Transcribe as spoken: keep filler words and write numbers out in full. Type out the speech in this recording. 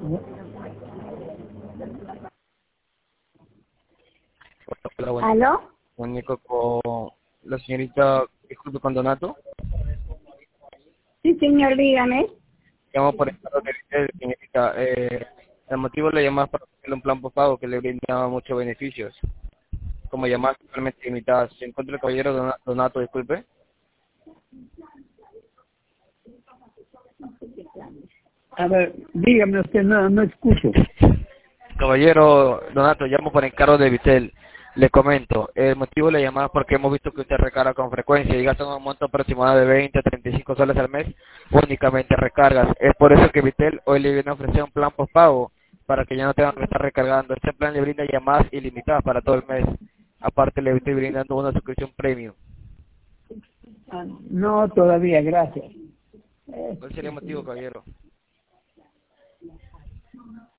Hola, buen ¿Aló? comunico con la señorita, disculpe, con Donato. Sí, señor, dígame. Llamo por el carro de Vitel, señorita. Eh, el motivo de la llamada es para ofrecerle un plan postpago que le brinda muchos beneficios, como llamadas totalmente limitadas. ¿Se encuentra el caballero Dona- Donato, disculpe? A ver, dígame usted, no, no escucho. Caballero Donato, llamo por encargo de Vitel. Le comento, el motivo de la llamada es porque hemos visto que usted recarga con frecuencia y gasta un monto aproximado de veinte a treinta y cinco soles al mes únicamente recargas. Es por eso que Vitel hoy le viene a ofrecer un plan postpago para que ya no tengan que estar recargando. Este plan le brinda llamadas ilimitadas para todo el mes. Aparte le estoy brindando una suscripción premium. Ah, no, todavía, gracias. ¿Cuál sería el motivo, caballero?